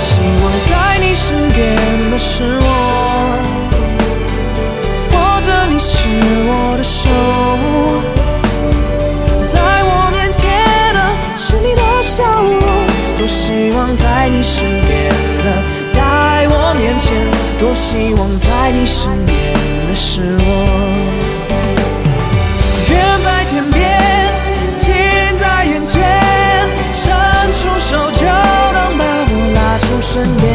希望在你身边的是我，握着你是我的手，在我面前的是你的笑容。多希望在你身边的，在我面前，多希望在你身边的是我。远在天边，近在眼前，伸出手就能把我拉出身边。